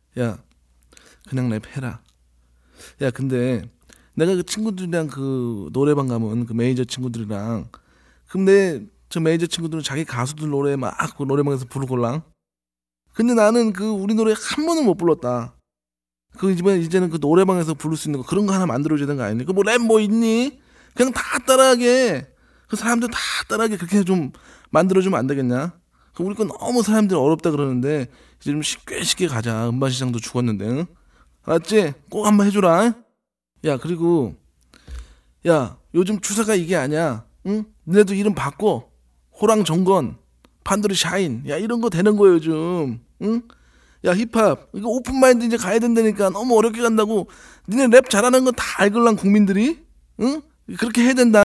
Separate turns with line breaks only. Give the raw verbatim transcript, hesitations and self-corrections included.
야, 그냥 랩해라. 야, 근데 내가 그 친구들이랑 그 노래방 가면 그 메이저 친구들이랑, 근데 저 메이저 친구들은 자기 가수들 노래 막 그 노래방에서 부르걸랑. 근데 나는 그 우리 노래 한 번을 못 불렀다. 그 이번에 이제는 그 노래방에서 부를 수 있는 거 그런 거 하나 만들어줘야 되는 거 아니니? 그 뭐 랩 뭐 있니? 그냥 다 따라하게, 그 사람들 다 따라하게 그렇게 좀 만들어주면 안 되겠냐? 그 우리 거 너무 사람들이 어렵다 그러는데 이제 좀 쉽게 쉽게 가자. 음반 시장도 죽었는데, 응? 알았지? 꼭 한번 해줘라. 응? 야, 그리고 야, 요즘 추세가 이게 아니야. 응? 너네도 이름 바꿔. 호랑 정건, 판도리 샤인. 야, 이런 거 되는 거야 요즘. 응? 야, 힙합 이거 오픈마인드 이제 가야 된다니까. 너무 어렵게 간다고. 니네 랩 잘하는 건 다 알걸랑 국민들이. 응? 그렇게 해야 된다.